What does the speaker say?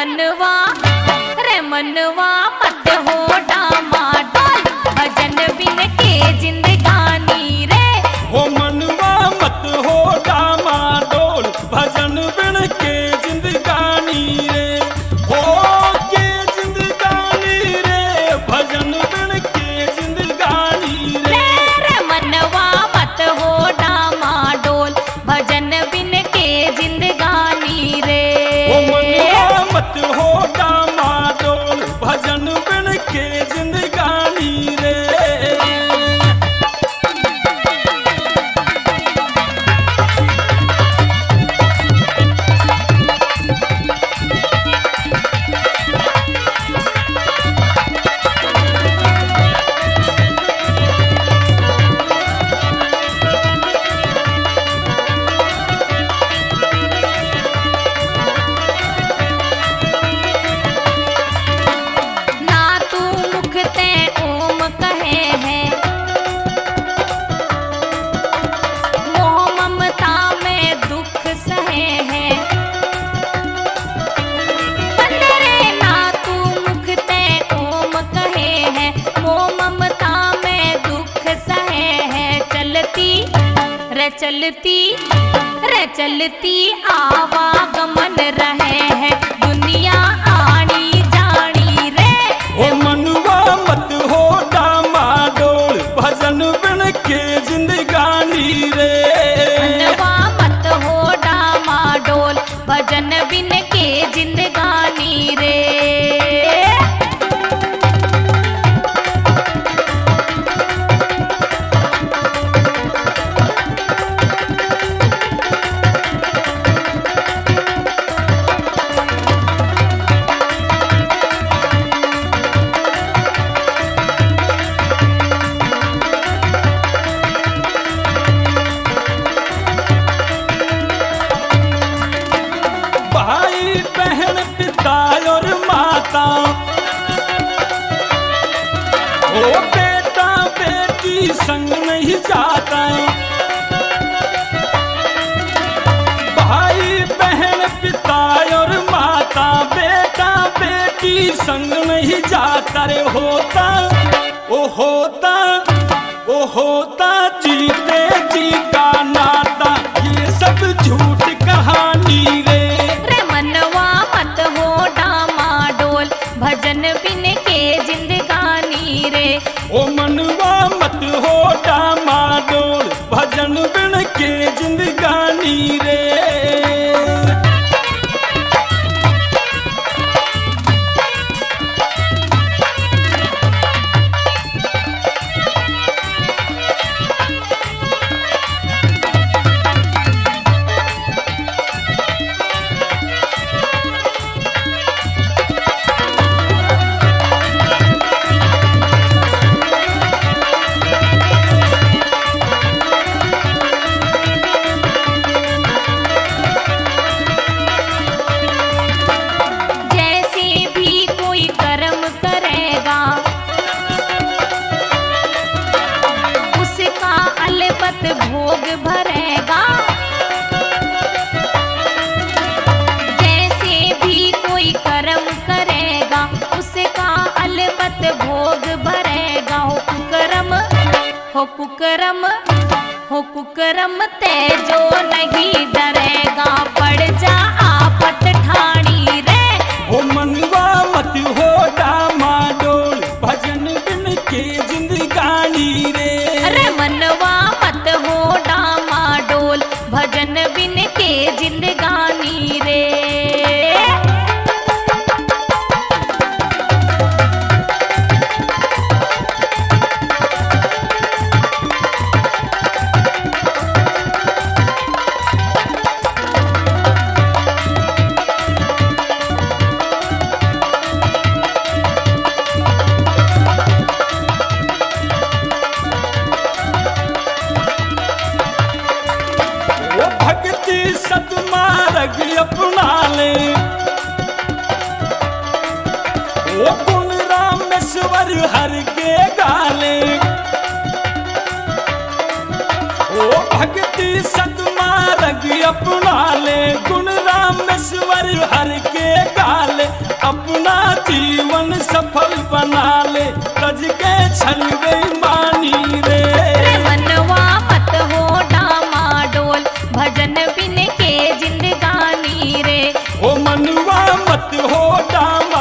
मनवा रे मनवा मत हो डामाडोल भजन बिन के जिंदगानी रे। हो मनवा मत हो डामाडोल भजन बिन के जिंदगानी रे। हो के जिंदगानी रे भजन बिन के जिंदगानी रे। रे मनवा मत हो डामाडोल भजन बिन के जिंदगानी रे। हो मनवा मत हो डामाडोल भजन बिन के जिंदगानी रे। ना तू मुख ते ओम कहे है मोह ममता में दुख सहे है। बंदरे ना तू मुख ते ओम कहे है मोह ममता में दुख सहे है। चलती रे चलती आवागमन रहे है दुनिया आनी जानी रे। हो मनवा मत हो डामाडोल भजन बिन के जिंदगानी रे। मनवा मत हो डामाडोल भजन बिन के जिंदगानी रे। भाई बहन पिता और माता ओ बेटा बेटी संग नहीं जाता। भाई बहन पिता और माता बेटा बेटी संग नहीं जाता रे। होता ओ होता जीते जी का नाता ये सब झूठ कहानी रे। रे मनवा मत हो डामाडोल भजन बिन के जिंदगानी रे। ओ मनवा मत हो डामाडोल भजन बिन के जिंदगानी रे। जैसे भी कोई कर्म करेगा उसका अलबत भोग भरेगा। जैसे भी कोई कर्म करेगा उसका अलबत भोग भरेगा। हो कुकरम तेजो नहीं डरेगा पड़ जा आपत ठाणी रे। हो मनवा मत हो डामाडोल भजन बिन के जिंदगानी रे। अरे मनवा मत हो डामाडोल भजन बिन के जिंदगानी रे। वो भक्ति सतमार्ग अपना ले। वो गुण रामेश्वर हर के गाले। वो भक्ति सतमार्ग अपना ले गुण रामेश्वर हर के गाले। छल बेईमानी रे। रे मनवा मत हो डामाडोल, भजन बिन के जिंदगानी रे। ओ मनवा मत हो डाम